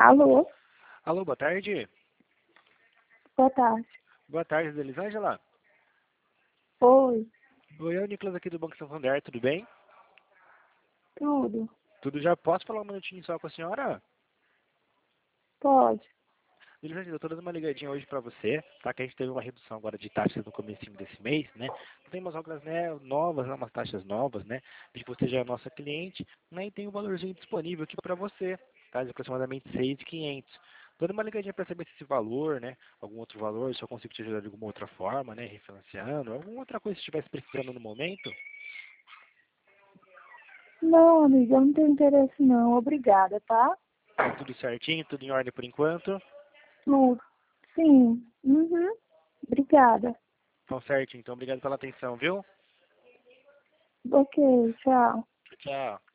Alô, Alô, boa tarde. boa tarde. Boa tarde, Elisângela. Oi, Oi, é o Nicolas aqui do Banco Santander, tudo bem? tudo? Tudo já? Posso falar um minutinho só com a senhora? Pode? Elisângela, eu tô dando uma ligadinha hoje pra você, tá? Que a gente teve uma redução agora de taxas no comecinho desse mês, né? Tem umas regras, né, novas, né, umas taxas novas, né? De que você já é nossa cliente, né? E tem um valorzinho disponível aqui pra você, tá? De aproximadamente 6.500. Tô dando uma ligadinha pra saber se esse valor, né? Algum outro valor, se eu consigo te ajudar de alguma outra forma, né? Refinanciando, alguma outra coisa que estivesse precisando no momento. Não, amiga, eu não tenho interesse não. Obrigada, tá? Tá tudo certinho, tudo em ordem por enquanto. Tudo. Sim. Uhum. Obrigada. Então certo, então obrigado pela atenção, viu? Ok, tchau. Tchau.